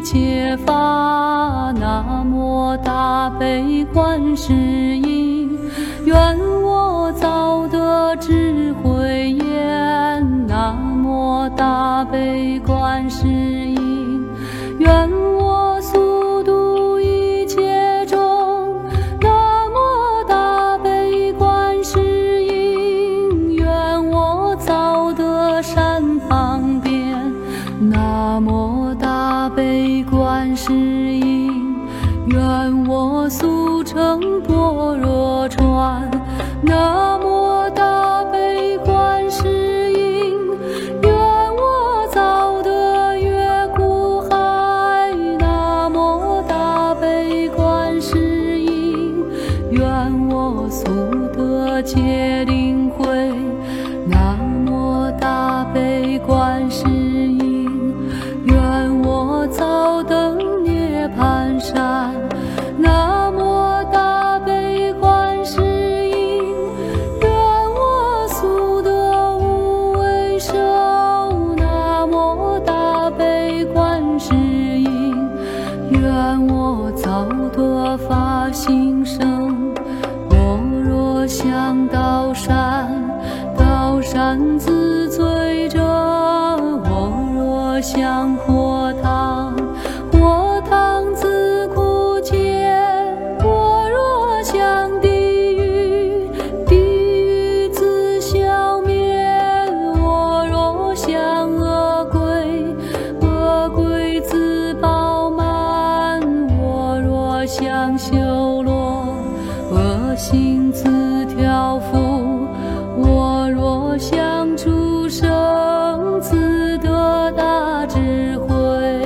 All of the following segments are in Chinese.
切法，南无大悲观世音，愿我早得智慧眼，南无大悲观世音，愿我速度一切众，南无大悲观世音，愿我早得善方便，南无大悲观世音，愿我速成般若船，南无大悲观世音，愿我早得越苦海，南无大悲观世音，愿我速得戒定慧，南无大悲观世音，愿我早登涅槃山，南无大悲观世音，愿我速得无为寿，南无大悲观世音，愿我早得法心生，般若向道山，道山自醉者，般若向火塘，火塘自苦解，般若向地狱，地狱自消灭，般若向恶鬼，恶鬼自饱满，般若向修罗，恶行自调伏，般若向畜生，自得大智慧。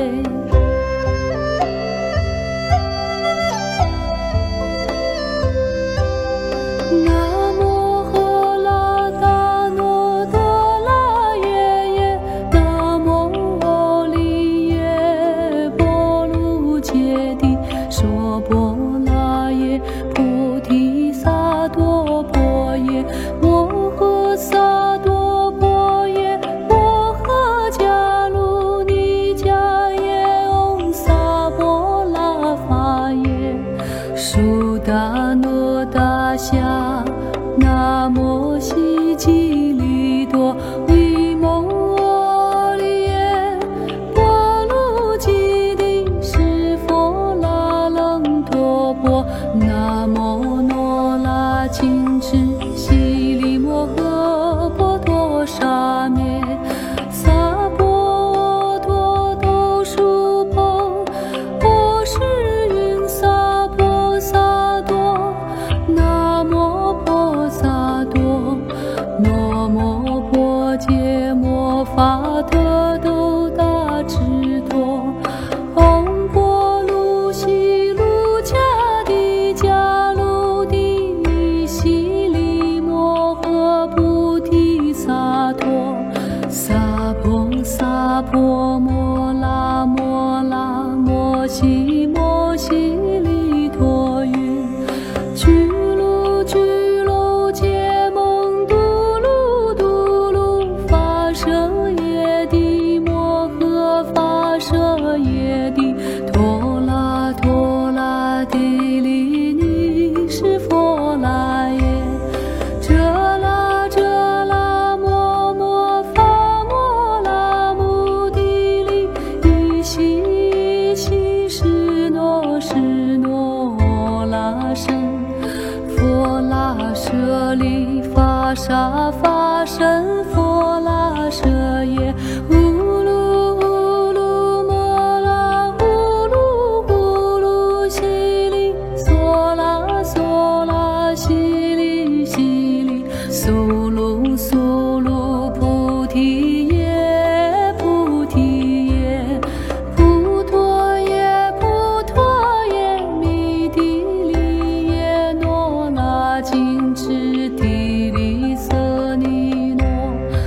南无喝啦达诺德拉耶耶，南无阿利耶波卢揭谛，娑婆拉耶菩提萨埵婆耶，摩诃萨埵婆耶，摩诃迦卢尼迦耶，唵萨婆拉法耶，苏达诺达夏，那摩悉吉利多，维蒙阿利耶，波卢揭谛，释佛拉楞陀婆，南无诺拉紧持悉利摩诃婆陀沙咩，萨婆诃陀多输婆，波什云萨婆萨多，南无婆萨多，南无婆揭摩法特豆大智多，唵婆卢悉卢迦帝迦卢帝悉利摩诃菩提萨埵，萨婆萨婆摩拉摩拉摩悉摩悉利陀云，俱卢俱卢揭蒙嘟噜嘟噜，发舍耶帝摩诃发舍耶帝，陀拉陀拉帝利尼释佛拉耶，遮拉遮拉摩摩发摩拉穆帝利，依悉依悉释诺释诺拉僧，佛拉舍利法沙法身，佛拉舍耶，呼噜呼噜摩拉呼噜呼噜悉利，梭拉梭拉悉利悉利，苏噜苏噜菩提耶菩提耶，菩陀耶菩陀耶，弥帝利耶，诺拉紧持帝利瑟尼诺，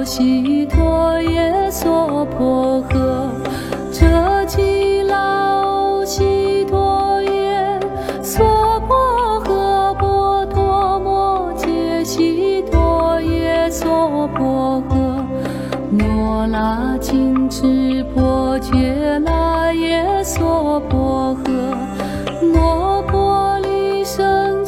波悉陀耶娑婆诃。遮吉老悉陀耶娑婆诃。波陀摩揭悉陀耶娑婆诃。罗那紧持婆揭那耶娑婆诃。罗婆利胜